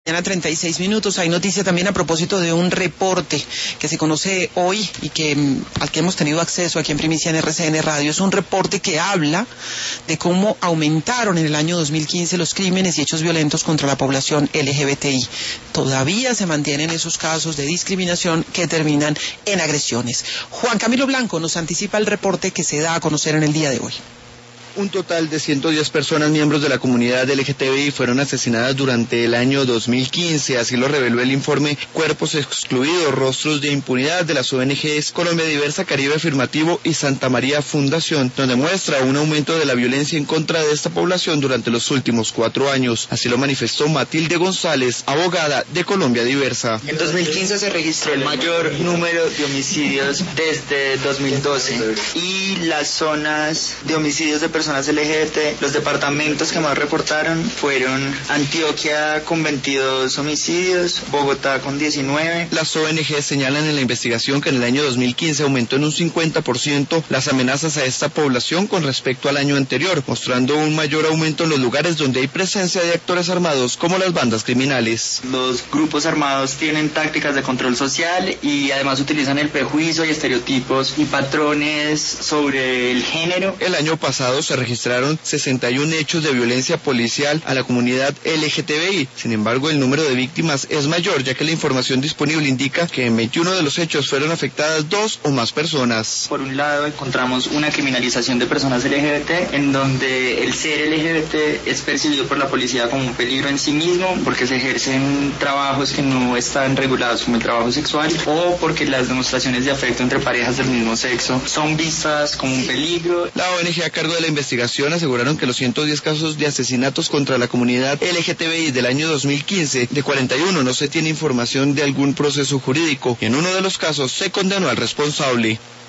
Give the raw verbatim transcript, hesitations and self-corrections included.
Mañana treinta y seis minutos. Hay noticia también a propósito de un reporte que se conoce hoy y que al que hemos tenido acceso aquí en Primicia en R C N Radio. Es un reporte que habla de cómo aumentaron en el año dos mil quince los crímenes y hechos violentos contra la población L G B T I. Todavía se mantienen esos casos de discriminación que terminan en agresiones. Juan Camilo Blanco nos anticipa el reporte que se da a conocer en el día de hoy. Un total de ciento diez personas miembros de la comunidad L G T B I fueron asesinadas durante el año dos mil quince, así lo reveló el informe Cuerpos Excluidos, Rostros de Impunidad de las O N Ges Colombia Diversa, Caribe Afirmativo y Santa María Fundación, donde muestra un aumento de la violencia en contra de esta población durante los últimos cuatro años. Así lo manifestó Matilde González, abogada de Colombia Diversa. En dos mil quince se registró el mayor número de homicidios desde dos mil doce y las zonas de homicidios de personas personas L G B T, los departamentos que más reportaron fueron Antioquia con veintidós homicidios, Bogotá con diecinueve. Las O N G señalan en la investigación que en el año dos mil quince aumentó en un cincuenta por ciento las amenazas a esta población con respecto al año anterior, mostrando un mayor aumento en los lugares donde hay presencia de actores armados como las bandas criminales. Los grupos armados tienen tácticas de control social y además utilizan el prejuicio y estereotipos y patrones sobre el género. El año pasado se registraron sesenta y un hechos de violencia policial a la comunidad L G T B I. Sin embargo, el número de víctimas es mayor, ya que la información disponible indica que en veintiuno de los hechos fueron afectadas dos o más personas. Por un lado, encontramos una criminalización de personas L G B T, en donde el ser L G B T es percibido por la policía como un peligro en sí mismo, porque se ejercen trabajos que no están regulados como el trabajo sexual, o porque las demostraciones de afecto entre parejas del mismo sexo son vistas como un peligro. La O N G a cargo de la investigación aseguraron que los ciento diez casos de asesinatos contra la comunidad L G T B I del año dos mil quince, de cuarenta y uno no se tiene información de algún proceso jurídico y en uno de los casos se condenó al responsable.